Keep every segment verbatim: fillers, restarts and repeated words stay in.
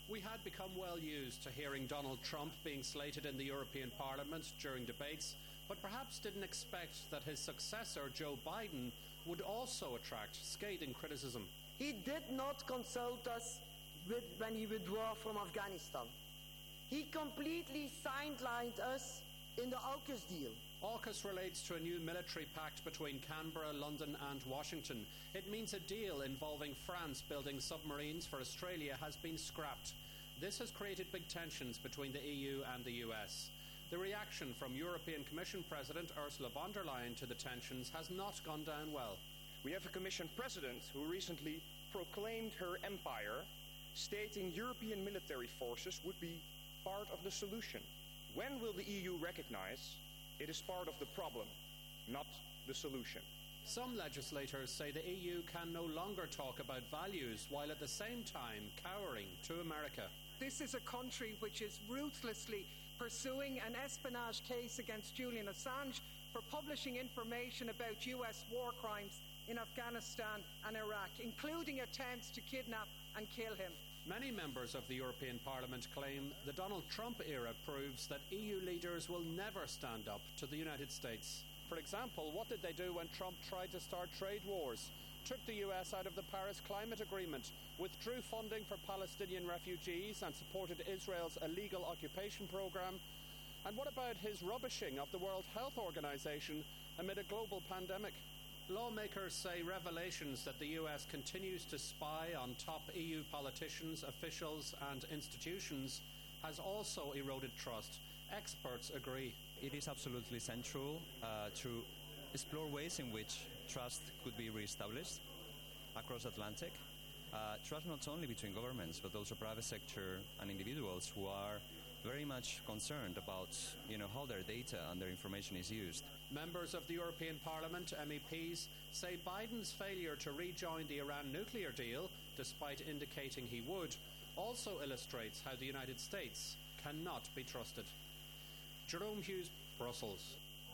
We had become well used to hearing Donald Trump being slated in the European Parliament during debates, but perhaps didn't expect that his successor, Joe Biden, would also attract scathing criticism. He did not consult us with, when he withdrew from Afghanistan. He completely sidelined us in the AUKUS deal. AUKUS relates to a new military pact between Canberra, London and Washington. It means a deal involving France building submarines for Australia has been scrapped. This has created big tensions between the E U and the U S. The reaction from European Commission President Ursula von der Leyen to the tensions has not gone down well. We have a Commission President who recently proclaimed her empire, stating European military forces would be part of the solution. When will the E U recognise it is part of the problem, not the solution? Some legislators say the E U can no longer talk about values while at the same time cowering to America. This is a country which is ruthlessly pursuing an espionage case against Julian Assange for publishing information about U S war crimes in Afghanistan and Iraq, including attempts to kidnap and kill him. Many members of the European Parliament claim the Donald Trump era proves that E U leaders will never stand up to the United States. For example, what did they do when Trump tried to start trade wars, took the U S out of the Paris Climate Agreement, withdrew funding for Palestinian refugees and supported Israel's illegal occupation programme? And what about his rubbishing of the World Health Organization amid a global pandemic? Lawmakers say revelations that the U S continues to spy on top E U politicians, officials and institutions has also eroded trust. Experts agree. It is absolutely central uh, to explore ways in which trust could be re-established across Atlantic. Uh, trust not only between governments, but also private sector and individuals who are very much concerned about, you know, how their data and their information is used. Members of the European Parliament, M E Ps, say Biden's failure to rejoin the Iran nuclear deal, despite indicating he would, also illustrates how the United States cannot be trusted. Jerome Hughes, Brussels.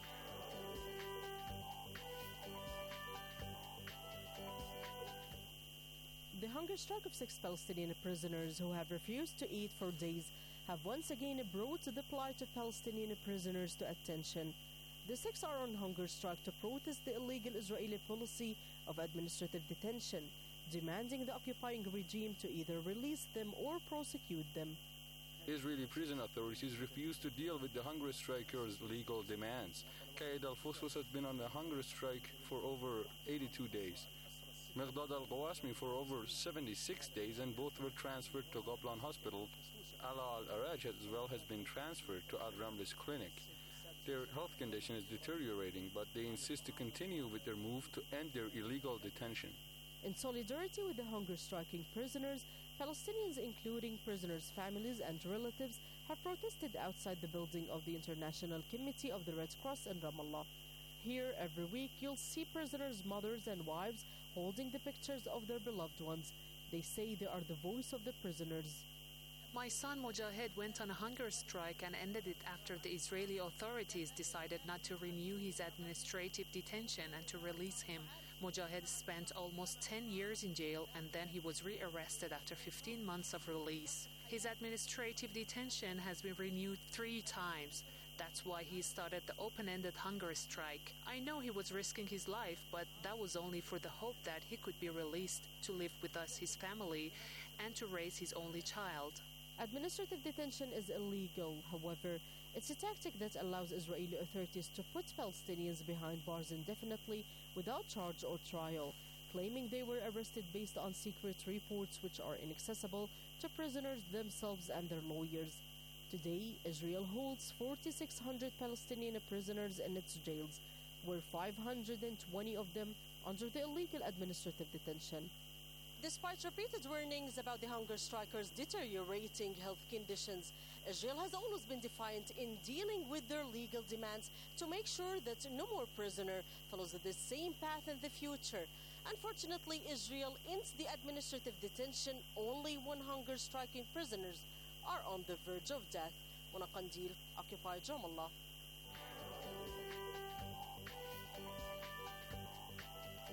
The hunger strike of six Palestinian prisoners who have refused to eat for days have once again brought the plight of Palestinian prisoners to attention. The six are on hunger strike to protest the illegal Israeli policy of administrative detention, demanding the occupying regime to either release them or prosecute them. Israeli prison authorities refuse to deal with the hunger strikers' legal demands. Qaid al-Fusfus has been on a hunger strike for over eighty-two days. Miqdad al-Qawasmi for over seventy-six days, and both were transferred to Goplan Hospital. Ala al-Araj as well has been transferred to Al-Ramlis Clinic. Their health condition is deteriorating, but they insist to continue with their move to end their illegal detention. In solidarity with the hunger-striking prisoners, Palestinians, including prisoners' families and relatives, have protested outside the building of the International Committee of the Red Cross in Ramallah. Here, every week, you'll see prisoners' mothers and wives holding the pictures of their beloved ones. They say they are the voice of the prisoners. My son Mojahed went on a hunger strike and ended it after the Israeli authorities decided not to renew his administrative detention and to release him. Mojahed spent almost ten years in jail, and then he was rearrested after fifteen months of release. His administrative detention has been renewed three times. That's why he started the open-ended hunger strike. I know he was risking his life, but that was only for the hope that he could be released to live with us, his family, and to raise his only child. Administrative detention is illegal. However, it's a tactic that allows Israeli authorities to put Palestinians behind bars indefinitely without charge or trial, claiming they were arrested based on secret reports which are inaccessible to prisoners themselves and their lawyers. Today, Israel holds four thousand six hundred Palestinian prisoners in its jails, where five hundred twenty of them under the illegal administrative detention. Despite repeated warnings about the hunger strikers' deteriorating health conditions, Israel has always been defiant in dealing with their legal demands to make sure that no more prisoner follows the same path in the future. Unfortunately, Israel ends the administrative detention only when hunger striking prisoners are on the verge of death. Mona Qandil, occupied Ramallah.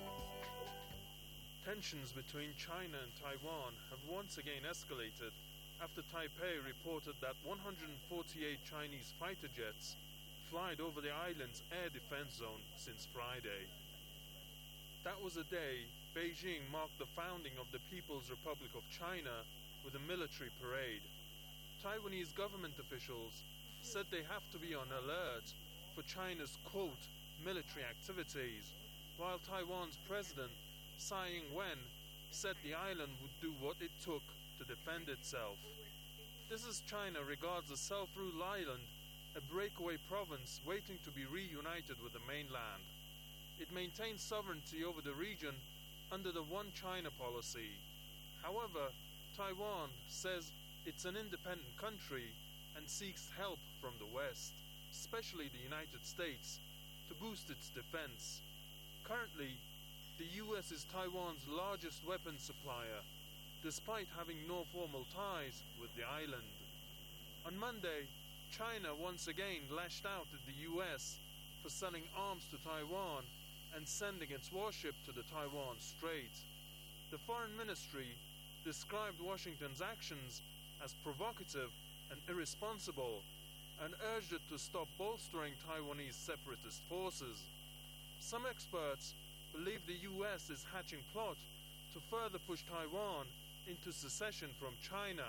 Tensions between China and Taiwan have once again escalated after Taipei reported that one hundred forty-eight Chinese fighter jets flied over the island's air defense zone since Friday. That was a day Beijing marked the founding of the People's Republic of China with a military parade. Taiwanese government officials said they have to be on alert for China's, quote, military activities, while Taiwan's president, Tsai Ing-wen, said the island would do what it took to defend itself. This as China regards the self-ruled island a breakaway province waiting to be reunited with the mainland. It maintains sovereignty over the region under the One China policy. However, Taiwan says it's an independent country and seeks help from the West, especially the United States, to boost its defense. Currently, the U S is Taiwan's largest weapons supplier, despite having no formal ties with the island. On Monday, China once again lashed out at the U S for selling arms to Taiwan and sending its warship to the Taiwan Strait. The Foreign Ministry described Washington's actions as provocative and irresponsible and urged it to stop bolstering Taiwanese separatist forces. Some experts believe the U S is hatching plot to further push Taiwan into secession from China.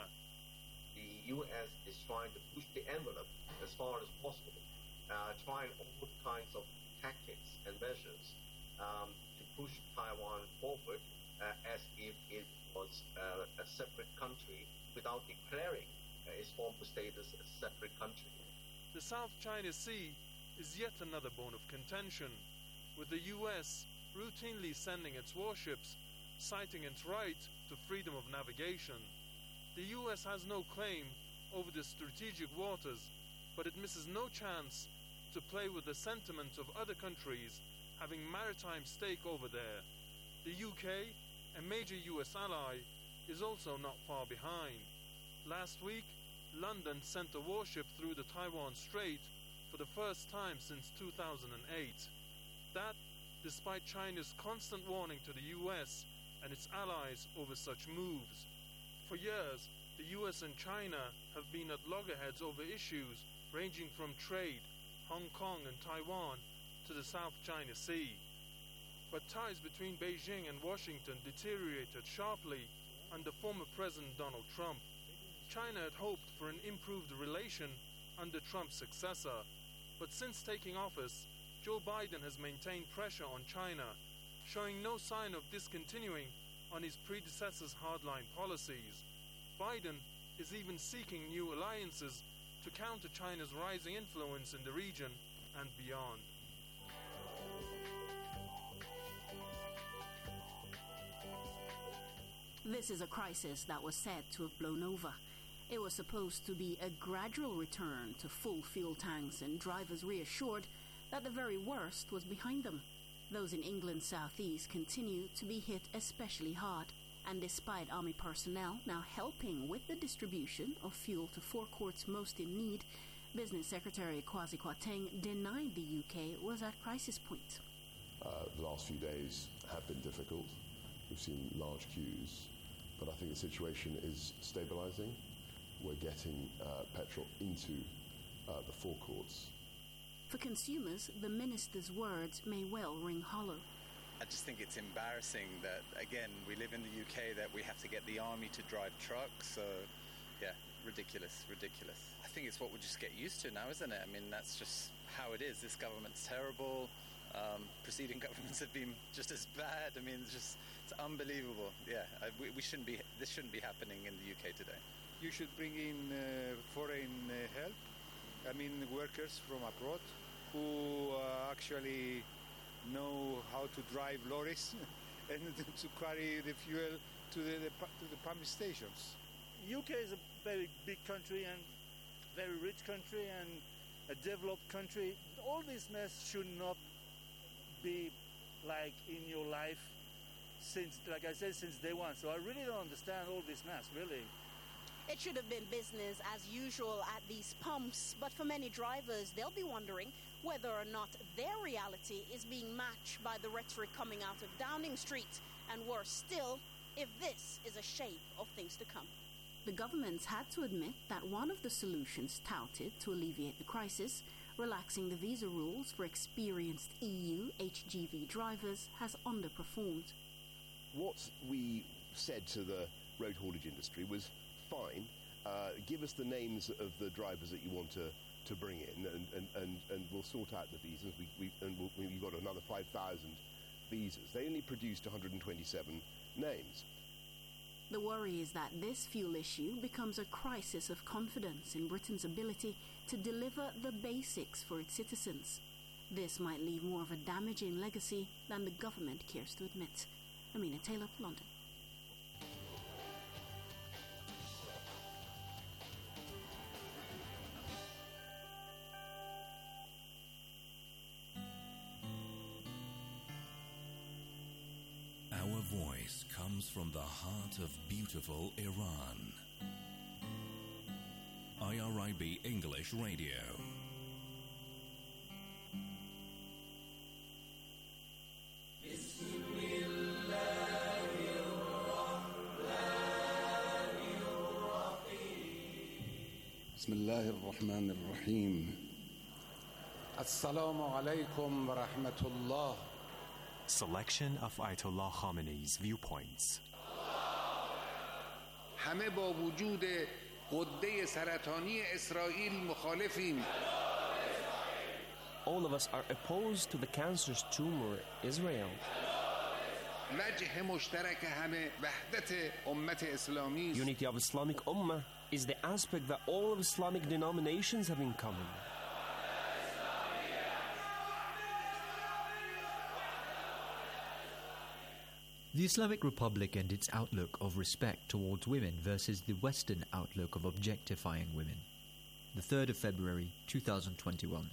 The U S is trying to push the envelope as far as possible, uh, trying all kinds of tactics and measures um, to push Taiwan forward uh, as if it was uh, a separate country without declaring uh, its former status as a separate country. The South China Sea is yet another bone of contention, with the U S routinely sending its warships, citing its right to freedom of navigation. The U S has no claim over the strategic waters, but it misses no chance to play with the sentiment of other countries having maritime stake over there. The U K, a major U S ally, is also not far behind. Last week, London sent a warship through the Taiwan Strait for the first time since two thousand eight. That, despite China's constant warning to the U S and its allies over such moves. For years, the U S and China have been at loggerheads over issues ranging from trade, Hong Kong and Taiwan, to the South China Sea. But ties between Beijing and Washington deteriorated sharply under former President Donald Trump. China had hoped for an improved relation under Trump's successor, but since taking office, Joe Biden has maintained pressure on China, showing no sign of discontinuing on his predecessor's hardline policies. Biden is even seeking new alliances to counter China's rising influence in the region and beyond. This is a crisis that was said to have blown over. It was supposed to be a gradual return to full fuel tanks and drivers reassured that the very worst was behind them. Those in England's southeast continue to be hit especially hard. And despite army personnel now helping with the distribution of fuel to forecourts most in need, Business Secretary Kwasi Kwarteng denied the U K was at crisis point. Uh, the last few days have been difficult. We've seen large queues, but I think the situation is stabilising. We're getting uh, petrol into uh, the forecourts. For consumers, the minister's words may well ring hollow. I just think it's embarrassing that, again, we live in the U K, that we have to get the army to drive trucks. So, yeah, ridiculous, ridiculous. I think it's what we just get used to now, isn't it? I mean, that's just how it is. This government's terrible. Um, preceding governments have been just as bad. I mean, it's just it's unbelievable. Yeah, I, we, we shouldn't be. This shouldn't be happening in the U K today. You should bring in uh, foreign uh, help. I mean, workers from abroad who uh, actually know how to drive lorries and to carry the fuel to the, the to the pumping stations. U K is a very big country and very rich country and a developed country. All this mess should not be like in your life since, like I said, since day one. So I really don't understand all this mess, really. It should have been business as usual at these pumps, but for many drivers, they'll be wondering whether or not their reality is being matched by the rhetoric coming out of Downing Street, and worse still, if this is a shape of things to come. The governments had to admit that one of the solutions touted to alleviate the crisis, relaxing the visa rules for experienced E U H G V drivers, has underperformed. What we said to the road haulage industry was, fine, uh, give us the names of the drivers that you want to, to bring in, and, and, and, and we'll sort out the visas. We, we, and we'll, we've got another five thousand visas. They only produced one hundred twenty-seven names. The worry is that this fuel issue becomes a crisis of confidence in Britain's ability to deliver the basics for its citizens. This might leave more of a damaging legacy than the government cares to admit. Amina Taylor, London. Our voice comes from the heart of beautiful Iran. I R I B English Radio. بسم الله الرحمن الرحيم السلام عليكم ورحمة الله. Selection of Ayatollah Khamenei's viewpoints. همه با وجود غده سرطانی اسرائیل مخالفیم. All of us are opposed to the cancerous tumor Israel. وجه مشترک همه وحدت امت اسلامی است. Unity of Islamic Ummah is the aspect that all of Islamic denominations have in common. The Islamic Republic and its outlook of respect towards women versus the Western outlook of objectifying women. The third of February, two thousand twenty-one.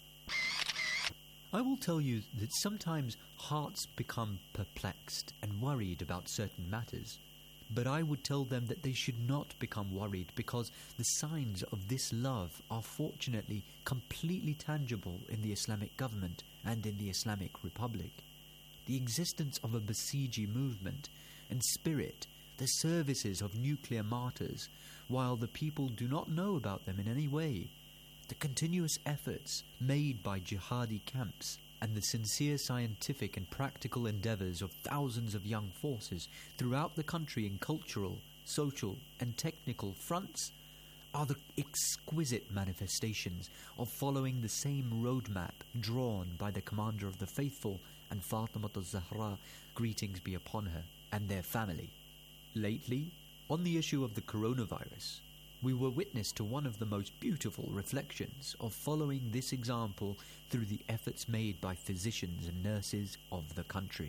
I will tell you that sometimes hearts become perplexed and worried about certain matters, but I would tell them that they should not become worried because the signs of this love are fortunately completely tangible in the Islamic government and in the Islamic Republic. The existence of a Basiji movement and spirit, the services of nuclear martyrs, while the people do not know about them in any way, the continuous efforts made by jihadi camps, and the sincere scientific and practical endeavours of thousands of young forces throughout the country in cultural, social and technical fronts are the exquisite manifestations of following the same roadmap drawn by the commander of the faithful and Fatima al-Zahra, greetings be upon her, and their family. Lately, on the issue of the coronavirus, we were witness to one of the most beautiful reflections of following this example through the efforts made by physicians and nurses of the country.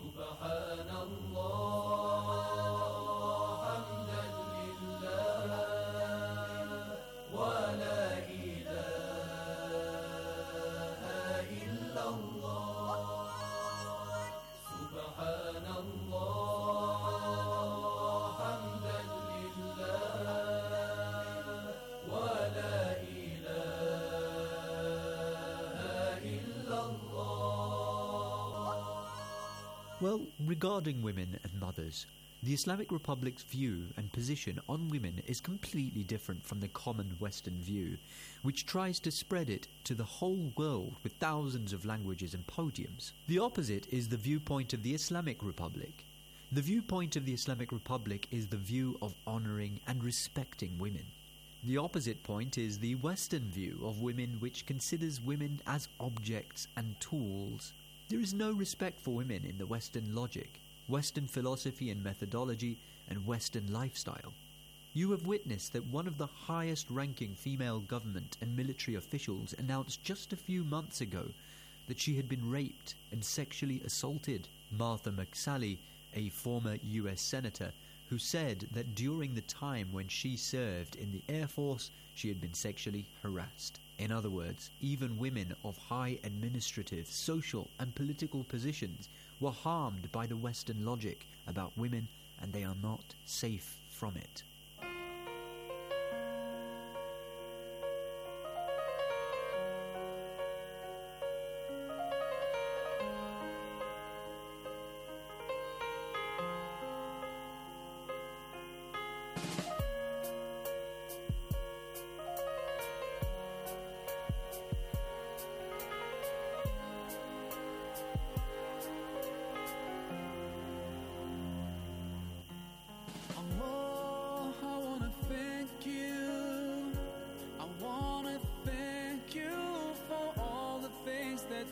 Well, regarding women and mothers, the Islamic Republic's view and position on women is completely different from the common Western view, which tries to spread it to the whole world with thousands of languages and podiums. The opposite is the viewpoint of the Islamic Republic. The viewpoint of the Islamic Republic is the view of honouring and respecting women. The opposite point is the Western view of women, which considers women as objects and tools. There is no respect for women in the Western logic, Western philosophy and methodology, and Western lifestyle. You have witnessed that one of the highest-ranking female government and military officials announced just a few months ago that she had been raped and sexually assaulted. Martha McSally, a former U S senator, who said that during the time when she served in the Air Force, she had been sexually harassed. In other words, even women of high administrative, social and political positions were harmed by the Western logic about women, and they are not safe from it.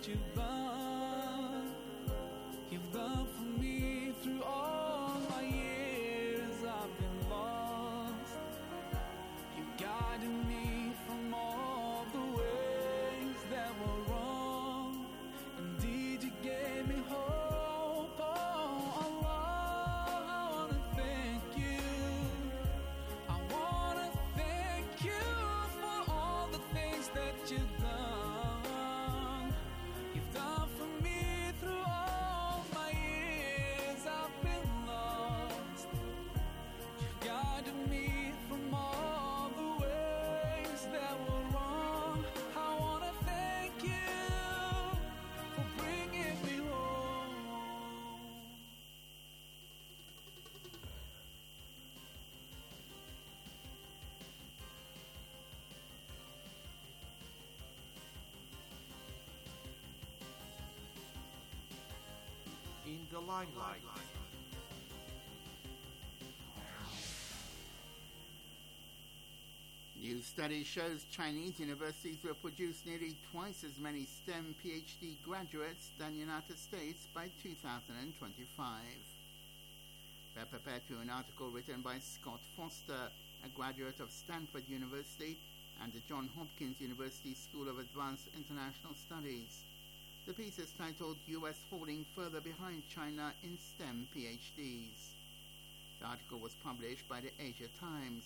you've done. You've done for me through all my years I've been lost. You guided me from all the ways that were wrong. Indeed, you gave me hope. Oh, Allah, I wanna thank you. I wanna thank you for all the things that you've done. You've done for me through all my years I've been lost. You've guided me from all the ways that were wrong. I wanna thank you for bringing me home. In the limelight. New study shows Chinese universities will produce nearly twice as many STEM PhD graduates than United States by two thousand twenty-five. We're prepared to an article written by Scott Foster, a graduate of Stanford University and the Johns Hopkins University School of Advanced International Studies. The piece is titled U S Falling Further Behind China in STEM PhDs. The article was published by the Asia Times.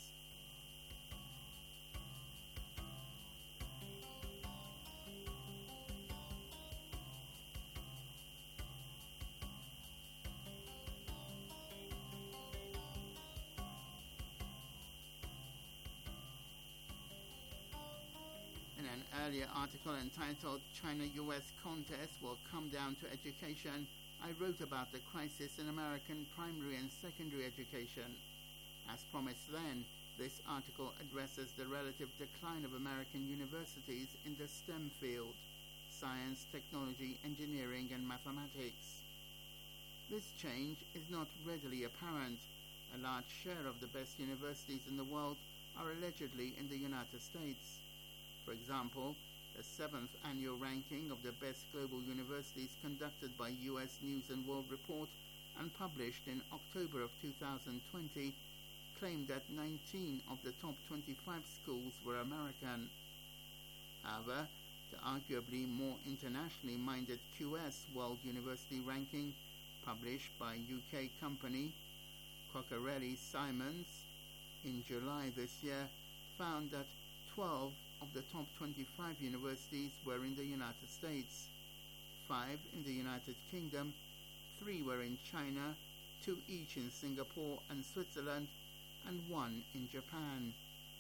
In an earlier article entitled China-U S Contest Will Come Down to Education, I wrote about the crisis in American primary and secondary education. As promised then, this article addresses the relative decline of American universities in the STEM field: science, technology, engineering, and mathematics. This change is not readily apparent. A large share of the best universities in the world are allegedly in the United States. For example, the seventh annual ranking of the best global universities conducted by U S News and World Report and published in October of two thousand twenty claimed that nineteen of the top twenty-five schools were American. However, the arguably more internationally minded Q S World University Ranking, published by U K company Cocarelli Simons in July this year, found that twelve of the top twenty-five universities were in the United States, five in the United Kingdom, three were in China, two each in Singapore and Switzerland, and one in Japan.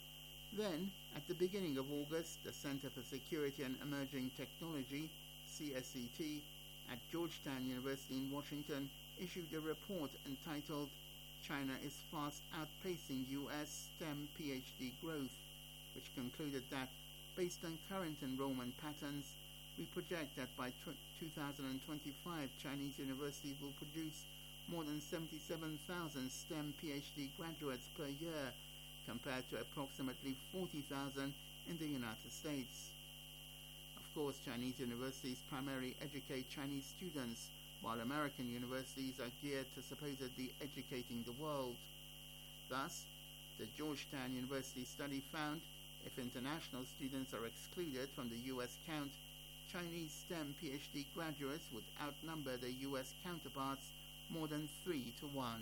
Then, at the beginning of August, the Center for Security and Emerging Technology, C S E T, at Georgetown University in Washington issued a report entitled China is Fast Outpacing U S STEM PhD Growth, which concluded that, based on current enrollment patterns, we project that by two thousand twenty-five, Chinese universities will produce more than seventy-seven thousand STEM PhD graduates per year, compared to approximately forty thousand in the United States. Of course, Chinese universities primarily educate Chinese students, while American universities are geared to supposedly educating the world. Thus, the Georgetown University study found if international students are excluded from the U S count, Chinese STEM PhD graduates would outnumber their U S counterparts more than three to one.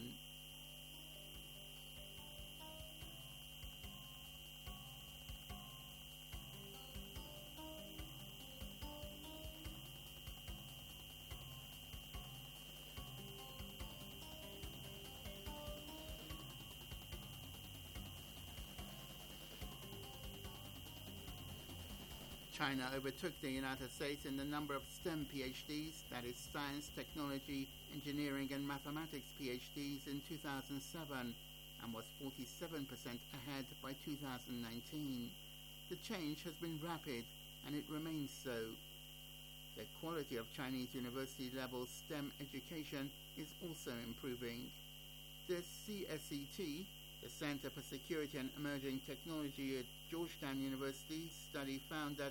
China overtook the United States in the number of STEM PhDs, that is science, technology, engineering and mathematics PhDs in two thousand seven, and was forty-seven percent ahead by two thousand nineteen. The change has been rapid, and it remains so. The quality of Chinese university-level STEM education is also improving. The C S E T, the Center for Security and Emerging Technology at Georgetown University, study found that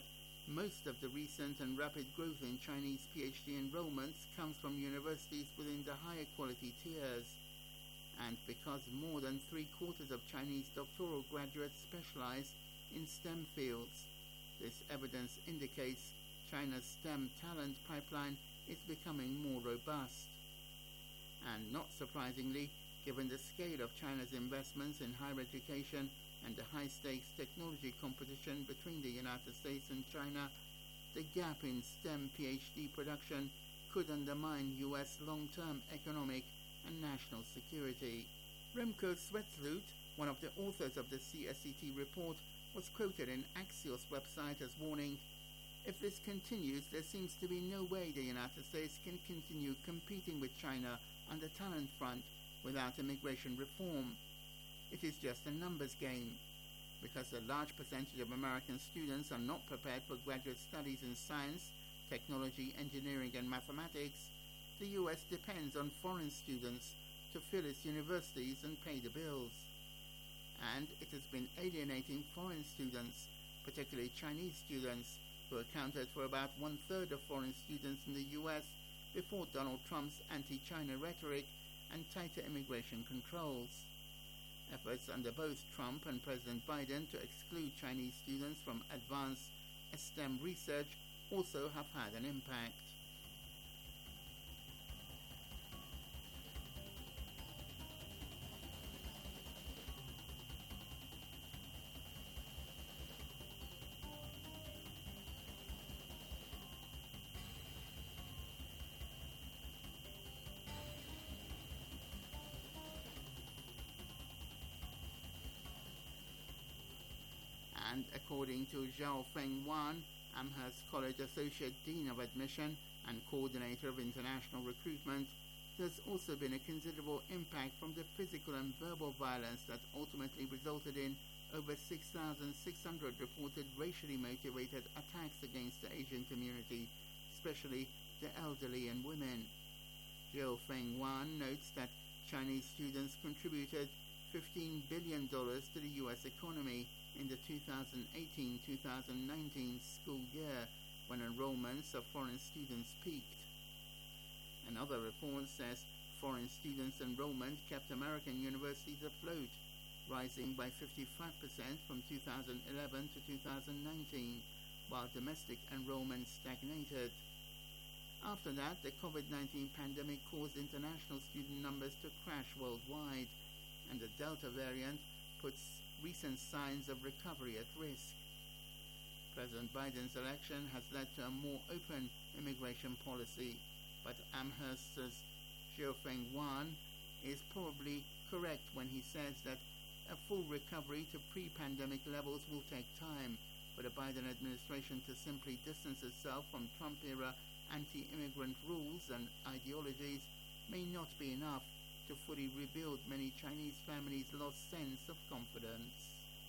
Most of the recent and rapid growth in Chinese PhD enrollments comes from universities within the higher quality tiers. And because more than three quarters of Chinese doctoral graduates specialize in STEM fields, this evidence indicates China's STEM talent pipeline is becoming more robust. And not surprisingly, given the scale of China's investments in higher education and the high-stakes technology competition between the United States and China, the gap in STEM PhD production could undermine U S long-term economic and national security. Remco Swetsloot, one of the authors of the C S C T report, was quoted in Axios website as warning, "If this continues, there seems to be no way the United States can continue competing with China on the talent front without immigration reform. It is just a numbers game. Because a large percentage of American students are not prepared for graduate studies in science, technology, engineering, and mathematics, the U S depends on foreign students to fill its universities and pay the bills. And it has been alienating foreign students, particularly Chinese students, who accounted for about one-third of foreign students in the U S before Donald Trump's anti-China rhetoric and tighter immigration controls. Efforts under both Trump and President Biden to exclude Chinese students from advanced STEM research also have had an impact." And according to Zhao Feng Wan, Amherst College Associate Dean of Admission and Coordinator of International Recruitment, there's also been a considerable impact from the physical and verbal violence that ultimately resulted in over six thousand six hundred reported racially motivated attacks against the Asian community, especially the elderly and women. Zhao Feng Wan notes that Chinese students contributed fifteen billion dollars to the U S economy in the two thousand eighteen two thousand nineteen school year, when enrollments of foreign students peaked. Another report says foreign students' enrollment kept American universities afloat, rising by fifty-five percent from two thousand eleven to two thousand nineteen, while domestic enrollment stagnated. After that, the COVID nineteen pandemic caused international student numbers to crash worldwide, and the Delta variant puts recent signs of recovery at risk. President Biden's election has led to a more open immigration policy, but Amherst's Zhao Feng Wan is probably correct when he says that a full recovery to pre-pandemic levels will take time for the Biden administration to simply distance itself from Trump-era anti-immigrant rules and ideologies may not be enough to fully rebuild many Chinese families' lost sense of confidence.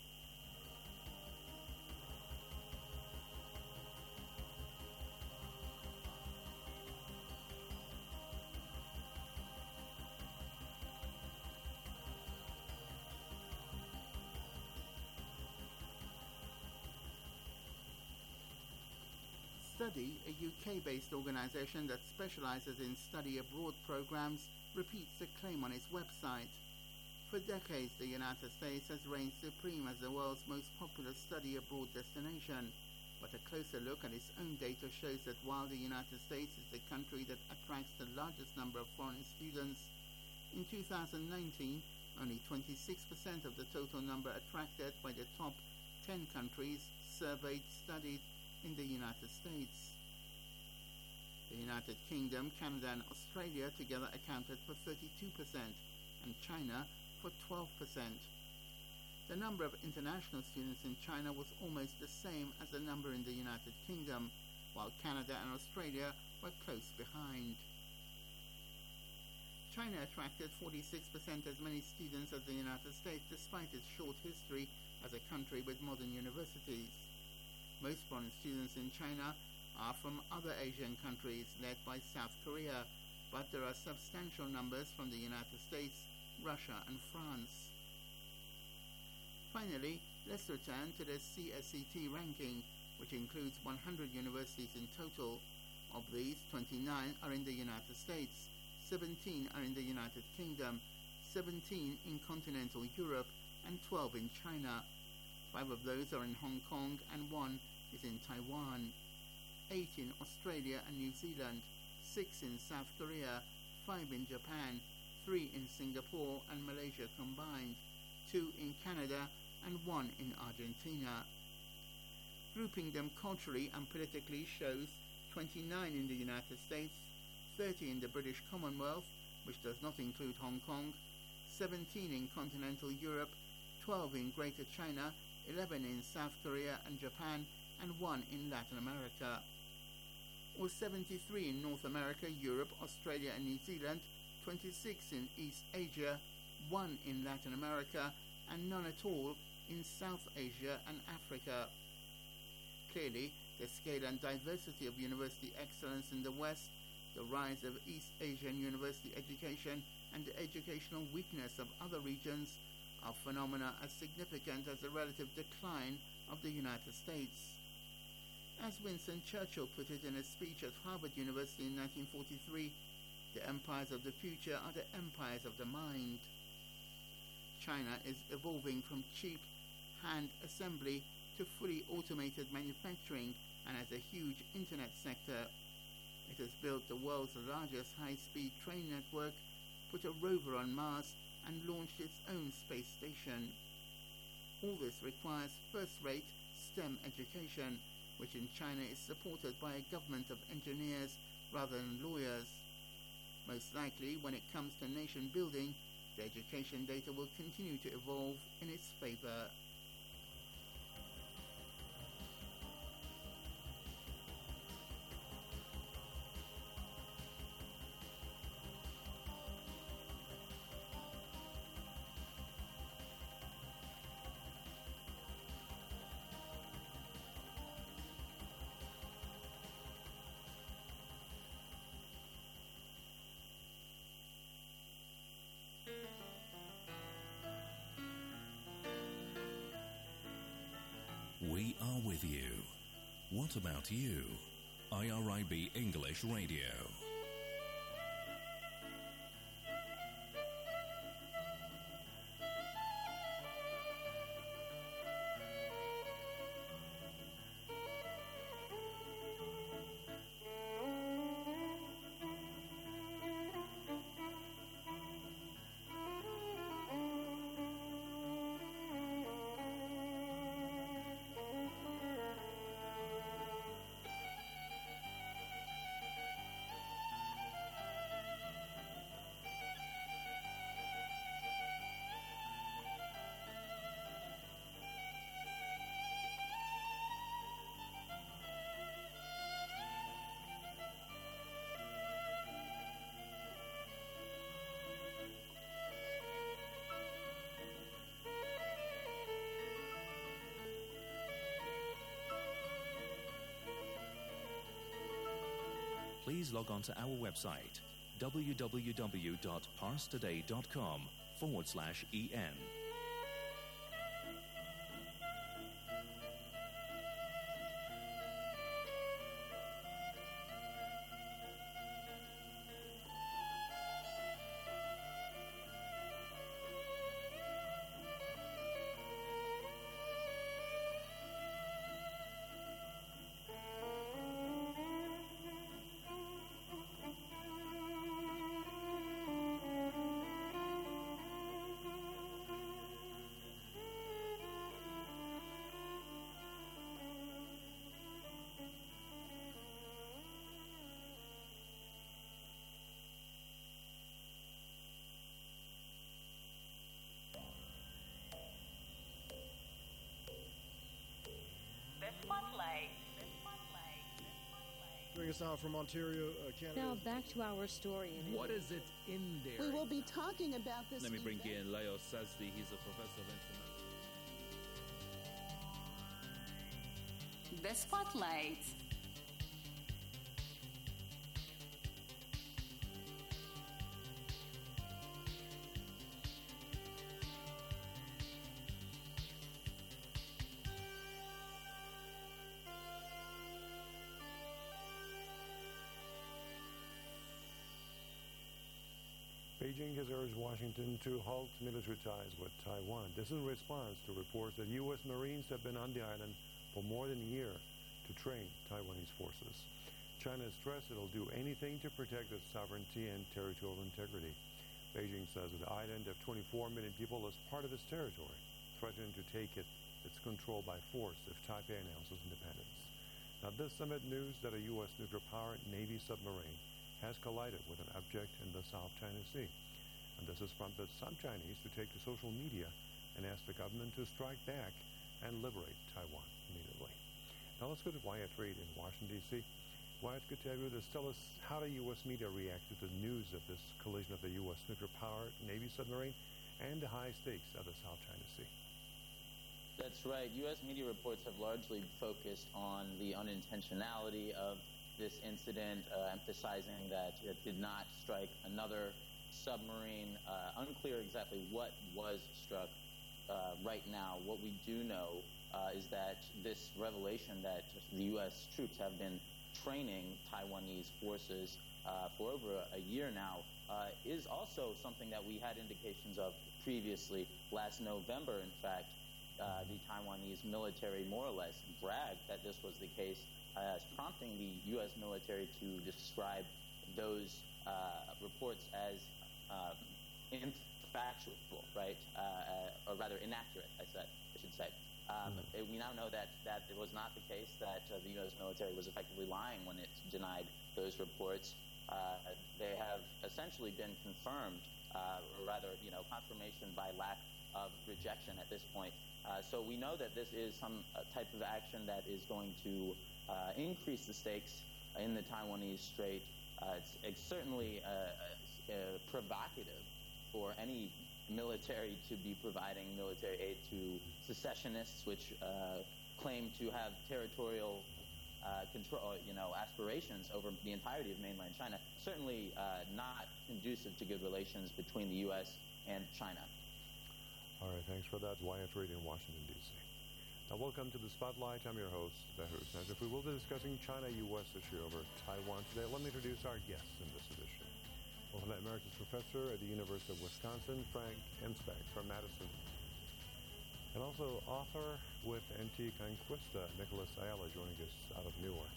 Study, a U K-based organization that specializes in study abroad programs, repeats a claim on its website. For decades, the United States has reigned supreme as the world's most popular study abroad destination, but a closer look at its own data shows that while the United States is the country that attracts the largest number of foreign students, in two thousand nineteen, only twenty-six percent of the total number attracted by the top ten countries surveyed studied in the United States. The United Kingdom, Canada and Australia together accounted for thirty-two percent and China for twelve percent. The number of international students in China was almost the same as the number in the United Kingdom, while Canada and Australia were close behind. China attracted forty-six percent as many students as the United States despite its short history as a country with modern universities. Most foreign students in China are from other Asian countries led by South Korea, but there are substantial numbers from the United States, Russia and France. Finally, let's return to the C S C T ranking, which includes one hundred universities in total. Of these, twenty-nine are in the United States, seventeen are in the United Kingdom, seventeen in continental Europe, and twelve in China. Five of those are in Hong Kong and one is in Taiwan. Eight in Australia and New Zealand, six in South Korea, five in Japan, three in Singapore and Malaysia combined, two in Canada and one in Argentina. Grouping them culturally and politically shows twenty-nine in the United States, thirty in the British Commonwealth, which does not include Hong Kong, seventeen in continental Europe, twelve in Greater China, eleven in South Korea and Japan, and one in Latin America. Or seventy-three in North America, Europe, Australia and New Zealand, twenty-six in East Asia, one in Latin America, and none at all in South Asia and Africa. Clearly, the scale and diversity of university excellence in the West, the rise of East Asian university education, and the educational weakness of other regions are phenomena as significant as the relative decline of the United States. As Winston Churchill put it in a speech at Harvard University in nineteen forty-three, the empires of the future are the empires of the mind. China is evolving from cheap hand assembly to fully automated manufacturing and has a huge internet sector. It has built the world's largest high-speed train network, put a rover on Mars, and launched its own space station. All this requires first-rate STEM education, which in China is supported by a government of engineers rather than lawyers. Most likely, when it comes to nation building, the education data will continue to evolve in its favor. We are with you. What about you? I R I B English Radio. Please log on to our website, www.parstoday.com forward slash EN. Bring us out from Ontario, uh, Canada. Now back to our story. What is it in there? We will be talking about this. Let me bring event. in Leo Sazdi. He's a professor of international. The Spotlight. Beijing has urged Washington to halt military ties with Taiwan. This in response to reports that U S Marines have been on the island for more than a year to train Taiwanese forces. China has stressed it will do anything to protect its sovereignty and territorial integrity. Beijing says that the island of twenty-four million people is part of its territory, threatening to take it, its control by force if Taipei announces independence. Now, this summit news that a U S nuclear-powered Navy submarine has collided with an object in the South China Sea. And this has prompted some Chinese to take to social media and ask the government to strike back and liberate Taiwan immediately. Now let's go to Wyatt Reed in Washington, D C Wyatt, good to have you with us. Tell us how the U S media reacted to the news of this collision of the U S nuclear-powered Navy submarine and the high stakes of the South China Sea. That's right. U S media reports have largely focused on the unintentionality of this incident, uh, emphasizing that it did not strike another submarine. Uh, unclear exactly what was struck uh, right now. What we do know uh, is that this revelation that the U S troops have been training Taiwanese forces uh, for over a year now uh, is also something that we had indications of previously. Last November, in fact, uh, the Taiwanese military more or less bragged that this was the case, uh, prompting the U S military to describe those uh, reports as um, infactual, right? Uh, or rather inaccurate, I said, I should say. Um, mm-hmm. We now know that, that it was not the case, that uh, the U S military was effectively lying when it denied those reports. Uh, they have essentially been confirmed, uh, or rather, you know, confirmation by lack of rejection at this point. Uh, so we know that this is some uh, type of action that is going to uh, increase the stakes in the Taiwanese Strait. Uh, it's, it's certainly uh, uh, provocative for any military to be providing military aid to secessionists, which uh, claim to have territorial uh, control, you know, aspirations over the entirety of mainland China. Certainly uh, not conducive to good relations between the U S and China. All right, thanks for that. Wyatt Reed in Washington, D C Now, welcome to the Spotlight. I'm your host, Behruz Najaf. We will be discussing China-U S issue over Taiwan today. Let me introduce our guests in this edition. Welcome to Emeritus Professor at the University of Wisconsin, Frank Emspak from Madison. And also author with Anti Conquista, Nicholas Ayala, joining us out of Newark.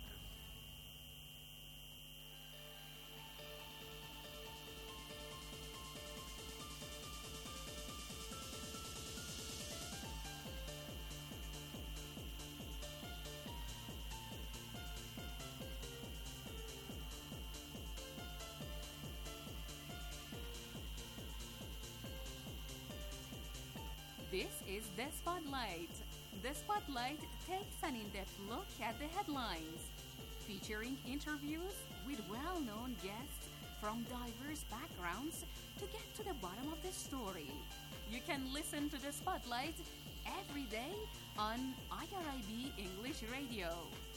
This is The Spotlight. The Spotlight takes an in-depth look at the headlines, featuring interviews with well-known guests from diverse backgrounds to get to the bottom of the story. You can listen to The Spotlight every day on I R I B English Radio.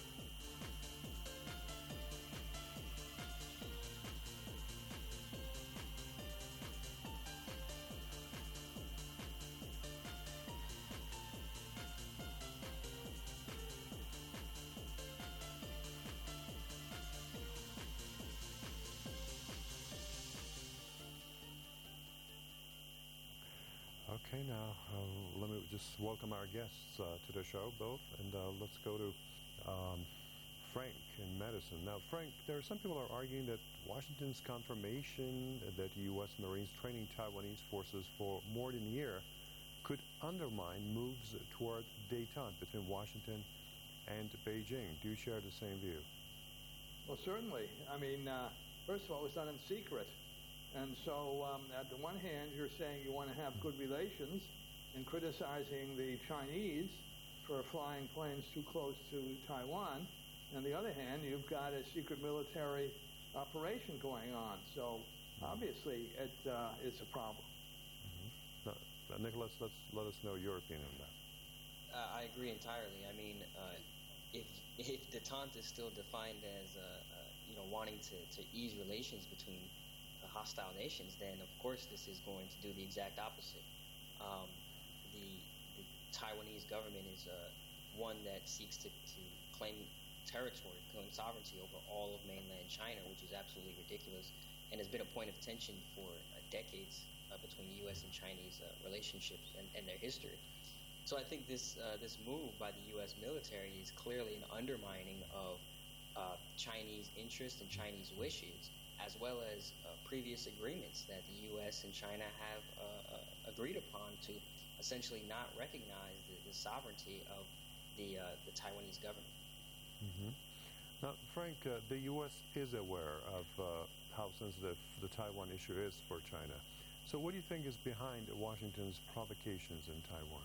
Okay, now uh, let me just welcome our guests uh, to the show, both, and uh, let's go to um, Frank in Madison. Now, Frank, there are some people who are arguing that Washington's confirmation that U S Marines training Taiwanese forces for more than a year could undermine moves toward détente between Washington and Beijing. Do you share the same view? Well, certainly. I mean, uh, first of all, it was done in secret. And so, um, at the one hand, you're saying you want to have good relations and criticizing the Chinese for flying planes too close to Taiwan. On the other hand, you've got a secret military operation going on. So, obviously, it, uh, it's a problem. Mm-hmm. Uh, Nicholas, let's let us know your opinion on that. Uh, I agree entirely. I mean, uh, if if détente is still defined as uh, uh, you know wanting to, to ease relations between hostile nations, then of course this is going to do the exact opposite. Um, the, the Taiwanese government is uh, one that seeks to, to claim territory, claim sovereignty over all of mainland China, which is absolutely ridiculous. and has been a point of tension for uh, decades uh, between U S and Chinese uh, relationships and, and their history. So I think this uh, this move by the U S military is clearly an undermining of uh, Chinese interests and Chinese wishes, as well as uh, previous agreements that the U S and China have uh, uh, agreed upon to essentially not recognize the, the sovereignty of the uh, the Taiwanese government. Mm-hmm. Now, Frank, uh, the U S is aware of uh, how sensitive the Taiwan issue is for China. So what do you think is behind Washington's provocations in Taiwan?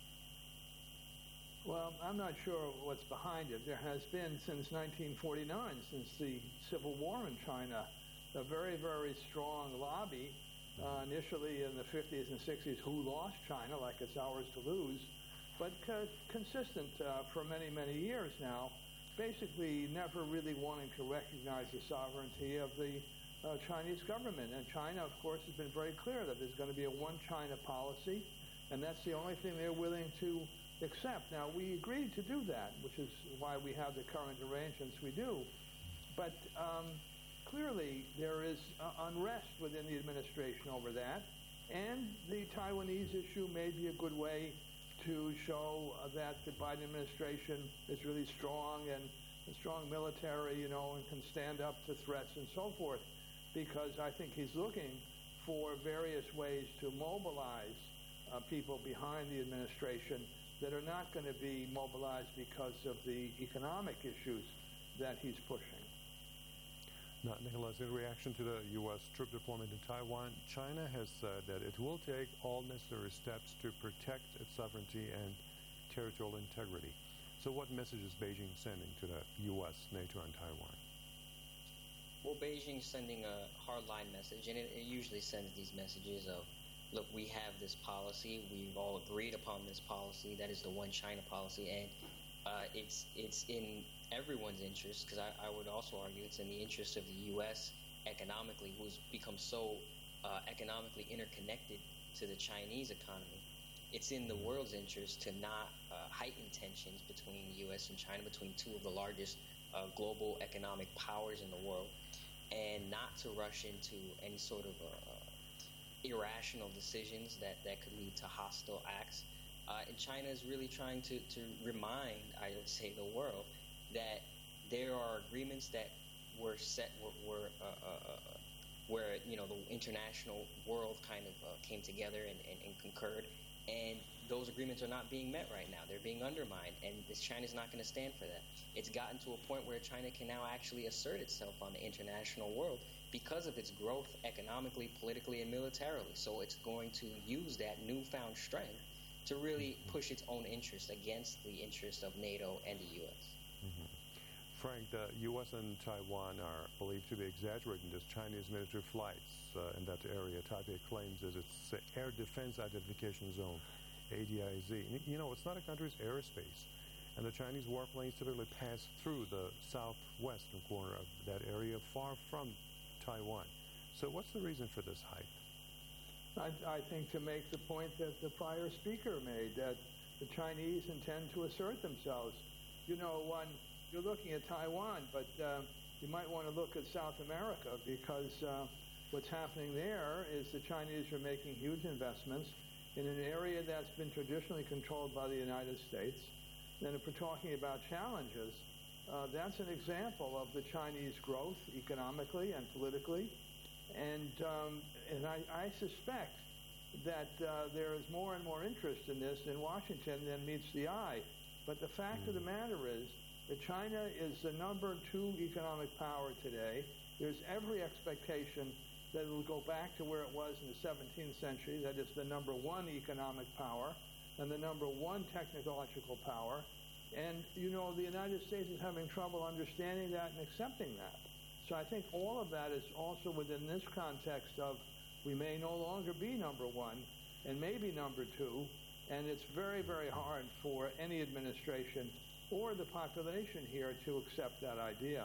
Well, I'm not sure what's behind it. There has been, since nineteen forty-nine, since the Civil War in China, a very, very strong lobby, uh, initially in the fifties and sixties, who lost China, like it's ours to lose, but co- consistent uh, for many, many years now, basically never really wanting to recognize the sovereignty of the uh, Chinese government. And China, of course, has been very clear that there's going to be a one-China policy, and that's the only thing they're willing to accept. Now, we agreed to do that, which is why we have the current arrangements we do. But um, clearly, there is uh, unrest within the administration over that, and the Taiwanese issue may be a good way to show uh, that the Biden administration is really strong and a strong military, you know, and can stand up to threats and so forth, because I think he's looking for various ways to mobilize uh, people behind the administration that are not going to be mobilized because of the economic issues that he's pushing. Now, Nicholas, in reaction to the U S troop deployment in Taiwan, China has said that it will take all necessary steps to protect its sovereignty and territorial integrity. So what message is Beijing sending to the U S, NATO, and Taiwan? Well, Beijing's sending a hardline message, and it, it usually sends these messages of, look, we have this policy, we've all agreed upon this policy, that is the one China policy, and uh, it's it's in everyone's interest, because I, I would also argue it's in the interest of the U S economically, who's become so uh, economically interconnected to the Chinese economy. It's in the world's interest to not uh, heighten tensions between the U S and China, between two of the largest uh, global economic powers in the world, and not to rush into any sort of uh, irrational decisions that, that could lead to hostile acts. Uh, and China is really trying to, to remind, I would say, the world that there are agreements that were set, were, were uh, uh, uh, where, you know, the international world kind of uh, came together and, and, and concurred, and those agreements are not being met right now. They're being undermined, and this China's not going to stand for that. It's gotten to a point where China can now actually assert itself on the international world because of its growth economically, politically, and militarily. So it's going to use that newfound strength to really push its own interest against the interest of NATO and the U S. Mm-hmm. Frank, the U S and Taiwan are believed to be exaggerating this Chinese military flights uh, in that area. Taipei claims as its uh, Air Defense Identification Zone, A D I Z. And, you know, it's not a country's airspace, and the Chinese warplanes typically pass through the southwestern corner of that area, far from Taiwan. So what's the reason for this hype? I, I think to make the point that the prior speaker made, that the Chinese intend to assert themselves. You know, one, you're looking at Taiwan, but uh, you might want to look at South America, because uh, what's happening there is the Chinese are making huge investments in an area that's been traditionally controlled by the United States. Then if we're talking about challenges, uh, that's an example of the Chinese growth economically and politically. And, um, and I, I suspect that uh, there is more and more interest in this in Washington than meets the eye. But the fact mm. of the matter is that China is the number two economic power today. There's every expectation that it will go back to where it was in the seventeenth century, that it's the number one economic power and the number one technological power. And, you know, the United States is having trouble understanding that and accepting that. So I think all of that is also within this context of we may no longer be number one and maybe number two, and it's very, very hard for any administration or the population here to accept that idea.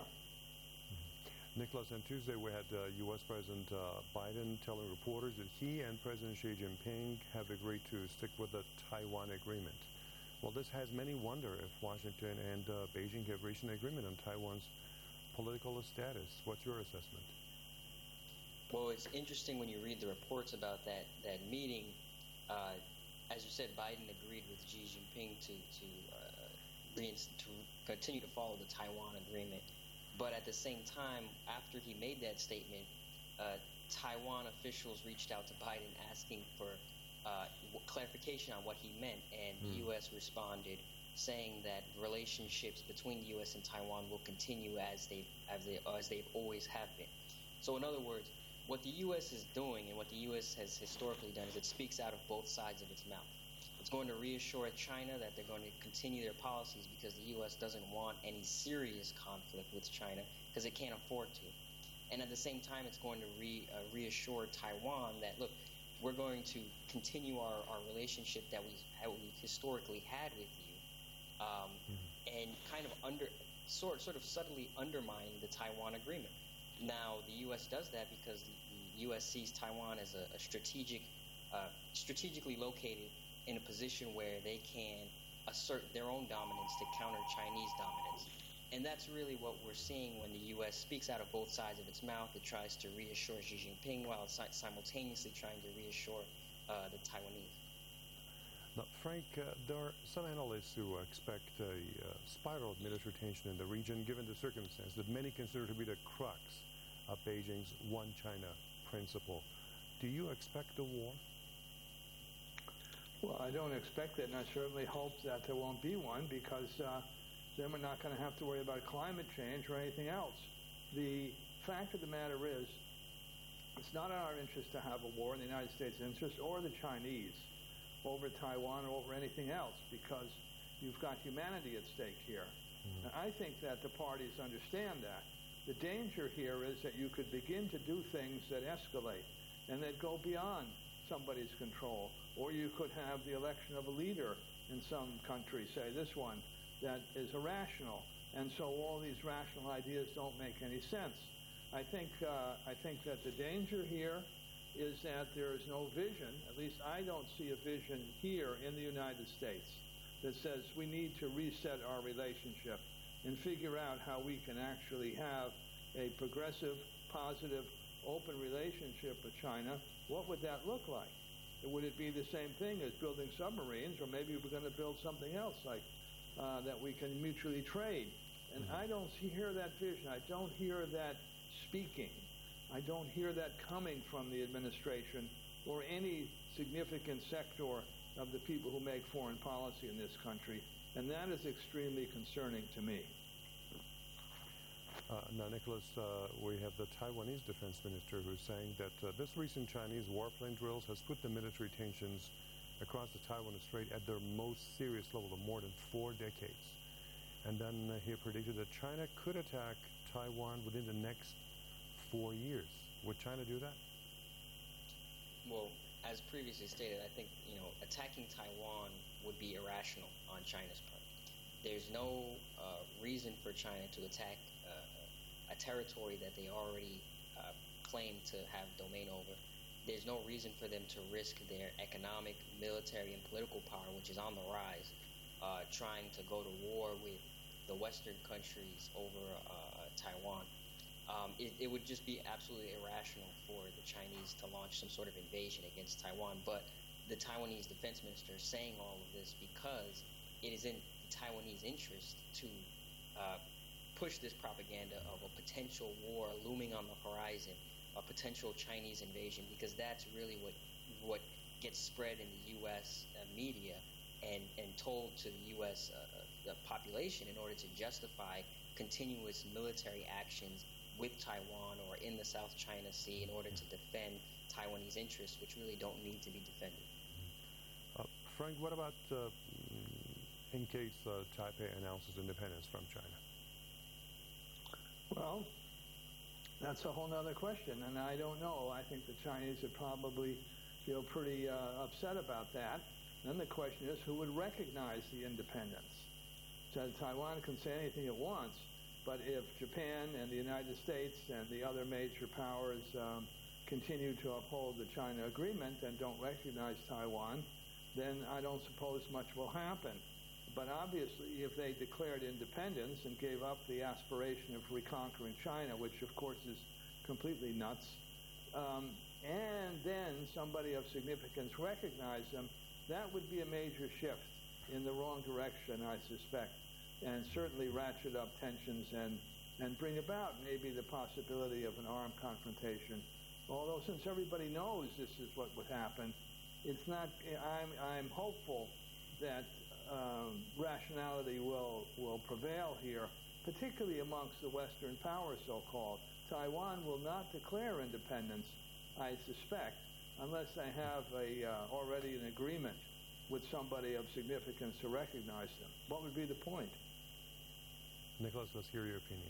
Mm-hmm. Nicholas, on Tuesday we had uh, U S President uh, Biden telling reporters that he and President Xi Jinping have agreed to stick with the Taiwan agreement. Well, this has many wonder if Washington and uh, Beijing have reached an agreement on Taiwan's political status. What's your assessment? Well, it's interesting when you read the reports about that, that meeting. Uh, as you said, Biden agreed with Xi Jinping to to, uh, reins- to continue to follow the Taiwan agreement. But at the same time, after he made that statement, uh, Taiwan officials reached out to Biden asking for uh, clarification on what he meant, and Mm. the U S responded saying that relationships between the U S and Taiwan will continue as they as they as they've always have been. So, in other words, what the U S is doing and what the U S has historically done is it speaks out of both sides of its mouth. It's going to reassure China that they're going to continue their policies because the U S doesn't want any serious conflict with China because it can't afford to. And at the same time, it's going to re, uh, reassure Taiwan that, look, we're going to continue our, our relationship that we, that we historically had with you, um, mm-hmm. and kind of under sort, sort of subtly undermining the Taiwan agreement. Now, the U S does that because the, the U S sees Taiwan as a, a strategic, uh, strategically located in a position where they can assert their own dominance to counter Chinese dominance. And that's really what we're seeing when the U S speaks out of both sides of its mouth. It tries to reassure Xi Jinping while si- simultaneously trying to reassure uh, the Taiwanese. Now, Frank, uh, there are some analysts who expect a uh, spiral of military tension in the region, given the circumstance that many consider to be the crux of Beijing's One China principle. Do you expect a war? Well, I don't expect it, and I certainly hope that there won't be one, because uh, then we're not going to have to worry about climate change or anything else. The fact of the matter is, it's not in our interest to have a war, in the United States' interest or the Chinese, over Taiwan or over anything else, because you've got humanity at stake here. Mm-hmm. And I think that the parties understand that. The danger here is that you could begin to do things that escalate and that go beyond somebody's control. Or you could have the election of a leader in some country, say this one, that is irrational. And so all these rational ideas don't make any sense. I think, uh, I think that the danger here is that there is no vision, at least I don't see a vision here in the United States, that says we need to reset our relationship and figure out how we can actually have a progressive, positive, open relationship with China. What would that look like? Would it be the same thing as building submarines, or maybe we're going to build something else like uh, that we can mutually trade? And mm-hmm. I don't see, hear that vision. I don't hear that speaking. I don't hear that coming from the administration or any significant sector of the people who make foreign policy in this country. And that is extremely concerning to me. Uh, now, Nicholas, uh, we have the Taiwanese defense minister who's saying that uh, this recent Chinese warplane drills has put the military tensions across the Taiwan Strait at their most serious level of more than four decades. And then uh, he predicted that China could attack Taiwan within the next four years. Would China do that? Well, as previously stated, I think, you know, attacking Taiwan would be irrational on China's part. There's no uh, reason for China to attack uh, a territory that they already uh, claim to have domain over. There's no reason for them to risk their economic, military, and political power, which is on the rise, uh, trying to go to war with the Western countries over uh, Taiwan. Um, it, it would just be absolutely irrational for the Chinese to launch some sort of invasion against Taiwan. But the Taiwanese defense minister is saying all of this because it is in the Taiwanese interest to uh, push this propaganda of a potential war looming on the horizon, a potential Chinese invasion, because that's really what what gets spread in the U S uh, media and, and told to the U S uh, the population in order to justify continuous military actions with Taiwan or in the South China Sea in order to defend Taiwanese interests, which really don't need to be defended. Uh, Frank, what about uh, in case uh, Taipei announces independence from China? Well, that's a whole other question, and I don't know. I think the Chinese would probably feel pretty uh, upset about that. Then the question is, who would recognize the independence? So Taiwan can say anything it wants, but if Japan and the United States and the other major powers um, continue to uphold the China agreement and don't recognize Taiwan, then I don't suppose much will happen. But obviously, if they declared independence and gave up the aspiration of reconquering China, which of course is completely nuts, um, and then somebody of significance recognized them, that would be a major shift in the wrong direction, I suspect, and certainly ratchet up tensions and, and bring about maybe the possibility of an armed confrontation. Although since everybody knows this is what would happen, it's not, I'm, I'm hopeful that um, rationality will, will prevail here, particularly amongst the Western powers, so-called. Taiwan will not declare independence, I suspect, unless they have a, uh, already an agreement with somebody of significance to recognize them. What would be the point? Nicholas, let's hear your opinion.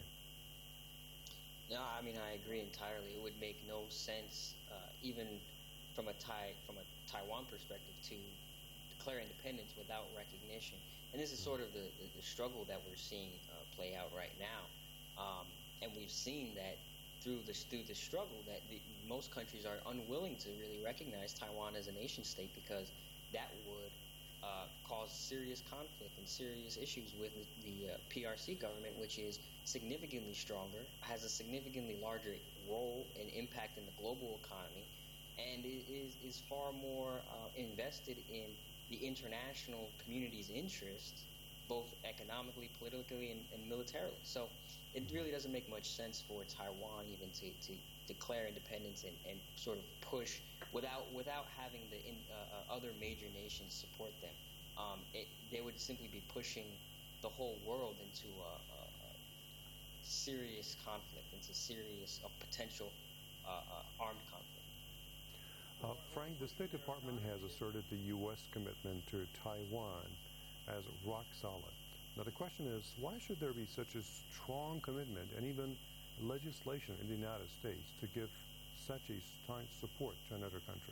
No, I mean, I agree entirely. It would make no sense, uh, even from a Thai, from a Taiwan perspective, to declare independence without recognition. And this is sort of the, the, the struggle that we're seeing uh, play out right now. Um, and we've seen that through the, through the struggle that the, most countries are unwilling to really recognize Taiwan as a nation state, because that would uh, cause serious conflict and serious issues with the, the uh, P R C government, which is significantly stronger, has a significantly larger role and impact in the global economy, and is, is far more uh, invested in the international community's interests, both economically, politically, and, and militarily. So it really doesn't make much sense for Taiwan even to, to declare independence and, and sort of push without without having the in, uh, other major nations support them. Um, it, they would simply be pushing the whole world into a, a, a serious conflict, into serious a potential uh, uh, armed conflict. Uh, Frank, the State Department has asserted the U S commitment to Taiwan as rock solid. Now the question is, why should there be such a strong commitment and even legislation in the United States to give such a strong support to another country?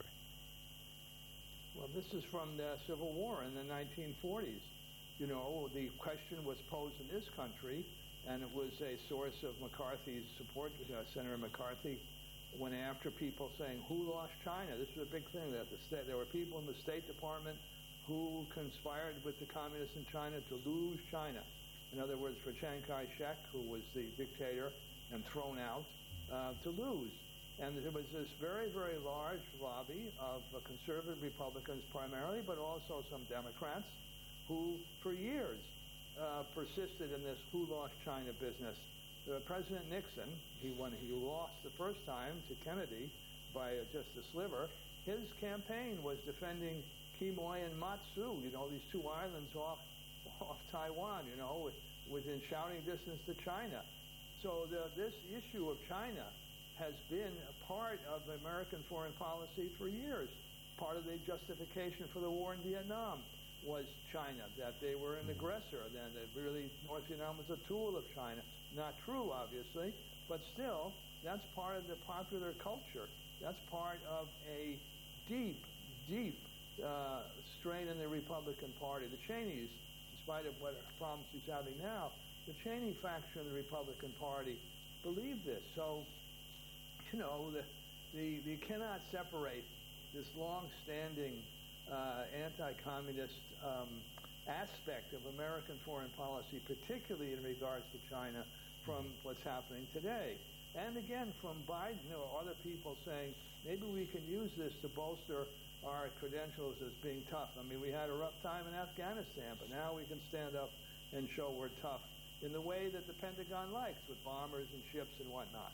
Well, this is from the Civil War in the nineteen forties. You know, the question was posed in this country, and it was a source of McCarthy's support. Uh, Senator McCarthy went after people saying, who lost China? This was a big thing. That the state, there were people in the State Department who conspired with the communists in China to lose China. In other words, for Chiang Kai-shek, who was the dictator and thrown out, uh, to lose. And there was this very, very large lobby of uh, conservative Republicans primarily, but also some Democrats, who for years uh, persisted in this who lost China business. Uh, President Nixon, he when he lost the first time to Kennedy by uh, just a sliver, his campaign was defending Quemoy and Matsu, you know, these two islands off off Taiwan, you know, within shouting distance to China. So the, this issue of China has been a part of American foreign policy for years. Part of the justification for the war in Vietnam was China, that they were an aggressor, that really North Vietnam was a tool of China. Not true, obviously, but still, that's part of the popular culture. That's part of a deep, deep uh, strain in the Republican Party. The Cheneys, in spite of what problems he's having now, the Cheney faction of the Republican Party believe this. So, you know, the, the, you cannot separate this long-standing uh, anti-communist um, aspect of American foreign policy, particularly in regards to China, from what's happening today. And again, from Biden or other people saying, maybe we can use this to bolster our credentials as being tough. I mean, we had a rough time in Afghanistan, but now we can stand up and show we're tough in the way that the Pentagon likes, with bombers and ships and whatnot.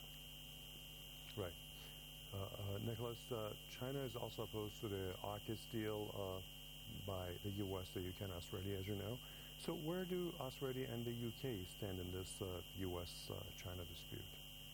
Right. Uh, uh, Nicholas, uh, China is also opposed to the AUKUS deal uh, by the U S, the U K, and Australia, as you know. So where do Australia and the U K stand in this uh, U S-China uh, dispute?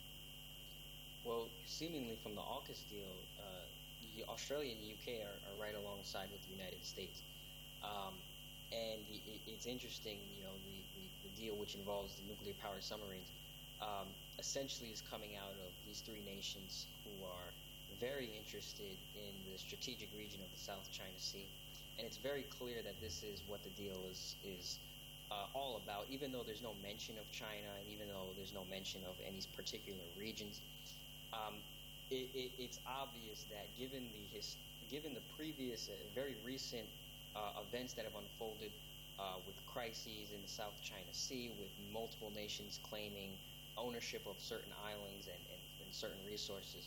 Well, seemingly from the AUKUS deal, uh, Australia and the U K are, are right alongside with the United States. Um, and the, it, it's interesting, you know, the, the, the deal which involves the nuclear-powered submarines um, essentially is coming out of these three nations who are very interested in the strategic region of the South China Sea. And it's very clear that this is what the deal is, is uh, all about, even though there's no mention of China and even though there's no mention of any particular regions. Um, it, it, it's obvious that given the his, given the previous, uh, very recent uh, events that have unfolded uh, with crises in the South China Sea, with multiple nations claiming ownership of certain islands and, and, and certain resources,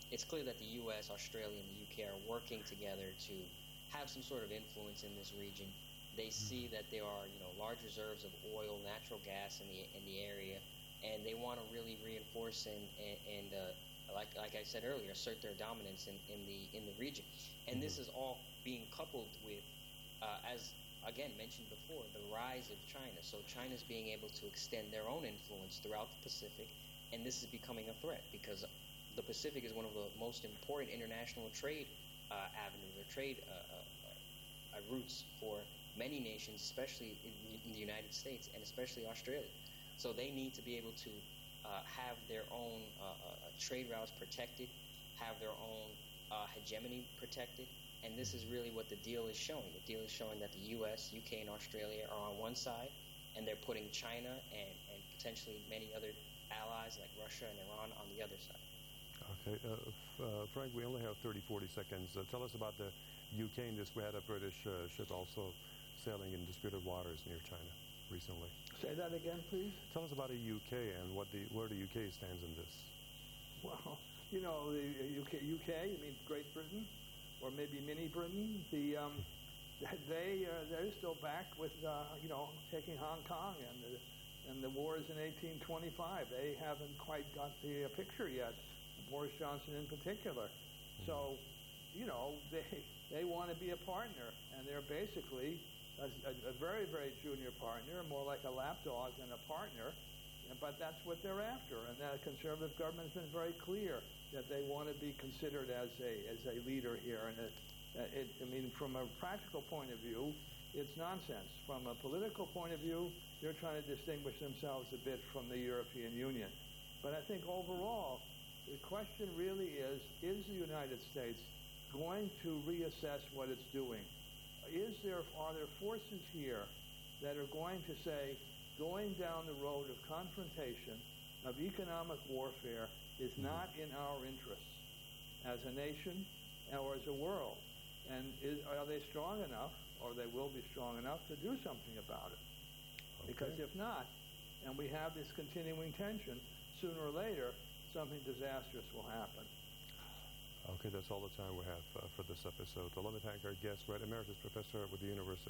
it's clear that the U S, Australia, and the U K are working together to have some sort of influence in this region. They see that there are, you know, large reserves of oil, natural gas in the in the area, and they want to really reinforce and and, and uh, like like I said earlier, assert their dominance in, in the in the region. And this is all being coupled with, uh, as again mentioned before, the rise of China. So China's being able to extend their own influence throughout the Pacific, and this is becoming a threat because the Pacific is one of the most important international trade uh, avenues or trade uh, uh, uh, routes for many nations, especially in, in the United States and especially Australia. So they need to be able to uh, have their own uh, uh, trade routes protected, have their own uh, hegemony protected, and this is really what the deal is showing. The deal is showing that the U S, U K, and Australia are on one side, and they're putting China and, and potentially many other allies like Russia and Iran on the other side. Okay, uh, f- uh, Frank, we only have thirty, forty seconds. Uh, tell us about the U K in this. We had a British uh, ship also sailing in disputed waters near China recently. Say that again, please. Tell us about the U K and what the where the U K stands in this. Well, you know, the U K, U K, you mean Great Britain, or maybe Mini Britain. The um, they uh, they're still back with uh, you know taking Hong Kong and the, and the wars in eighteen twenty-five. They haven't quite got the uh, picture yet. Boris Johnson in particular. Mm-hmm. So, you know, they they want to be a partner, and they're basically a, a, a very, very junior partner, more like a lapdog than a partner, but that's what they're after. And the Conservative government has been very clear that they want to be considered as a as a leader here. And it, it, I mean, from a practical point of view, it's nonsense. From a political point of view, they're trying to distinguish themselves a bit from the European Union. But I think overall, the question really is, is the United States going to reassess what it's doing? Is there, are there forces here that are going to say, going down the road of confrontation, of economic warfare, is not in our interests as a nation or as a world? And is, are they strong enough, or they will be strong enough, to do something about it? Okay. Because if not, and we have this continuing tension, sooner or later, something disastrous will happen. Okay, that's all the time we have uh, for this episode. So let me thank our guest, Red Emeritus Professor with the University